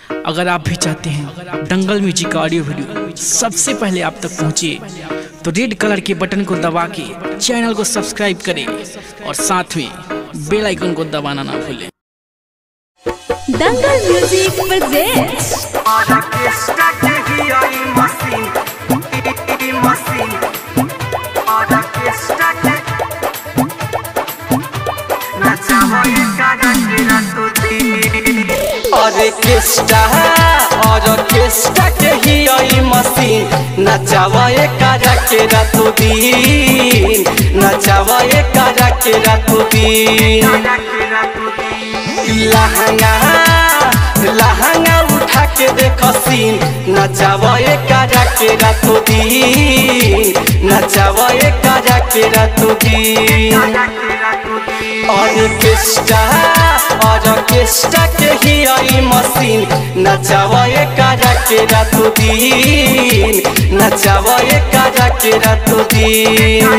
अगर आप भी चाहते हैं दंगल म्यूजिक का ऑडियो वीडियो सबसे पहले आप तक पहुंचे तो रेड कलर के बटन को दबा के चैनल को सब्सक्राइब करें और साथ में बेल आइकन को दबाना ना भूलें। दंगल म्यूजिक प्रेजेंट्स ऑर्केस्ट्रा के ही आई मशीन नचावा करा के रातों दिन नचावा करा के रातों दिन लहंगा उठा के देखो सीन नचावा करा के रातों दिन नचावा करा के रातों दिन ऑर्केस्ट्रा के ही आई मशीन नचावा करा के रातों दिन नचावा करा के रातों दिन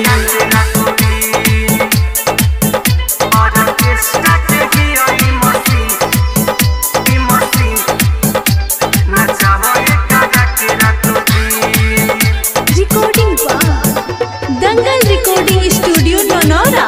रिकॉर्डिंग दंगल रिकॉर्डिंग स्टूडियो नौनौरा।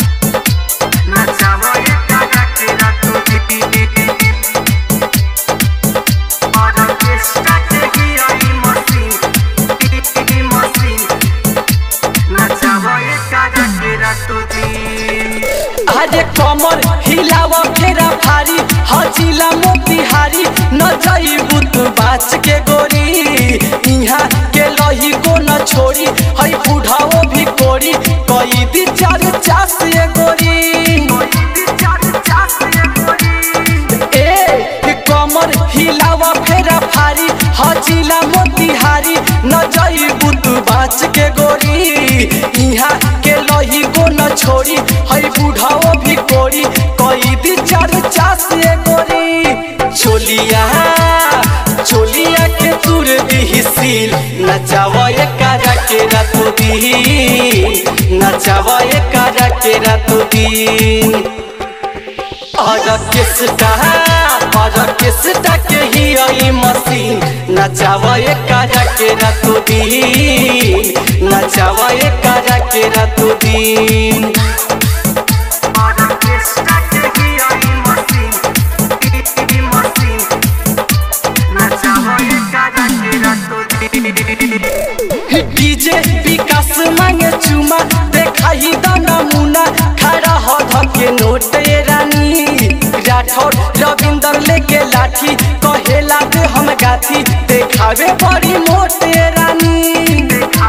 अरे कमर हिलावा फेरा भारी हजिला मोतिहारी न जाइबू तू बाच के गोरी यहाँ के लही को न छोड़ी हई बुढ़ाओ भी कोरी कई दी चार चास ये गोरी ए कमर हिलावा फेरा भारी हजिला मोतिहारी न जाइबू तू बाच के गोरी यहाँ के लही को न छोड़ी हई बुढ़ाओ भी कोरी कई दी चार चास ये गोरी चोलिया के तुर दी सील नचावा करा के रातों दिन नचावा करा के रातों दिन ऑर्केस्ट्रा के ही आई मशीन नचावा करा के रातों दिन नचावा करा के रातों दिन डीजे विकास मांगे चुमा देखा ही नमूना खड़ा हो धके नोट रानी राठौर रविंदर लेके लाठी कहेला दे हम गाथी देखावे बड़ी मोट रानी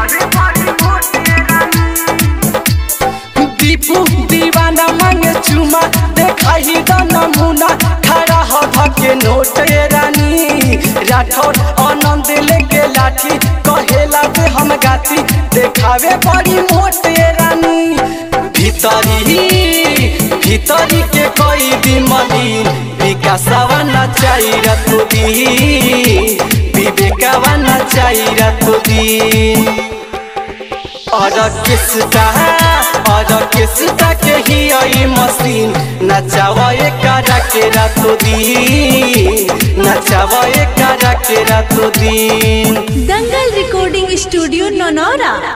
दीपू दीवाना मांगे चुमा देखा ही नमूना खड़ा हो धके नोट रानी राठौर आनंद लेके लाठी कहेला दे हम गाती देखावे बड़ी मोट रानी भीतरी के कोई भी मलिन विकासवा नचाई रातों दिन विवेकवा नचाई रातों दिन ऑर्केस्ट्रा के ही आई मशीन नचावा करा के रातों दिन नचावा करा के रातों दिन दंगल रिकॉर्डिंग स्टूडियो नौनौरा।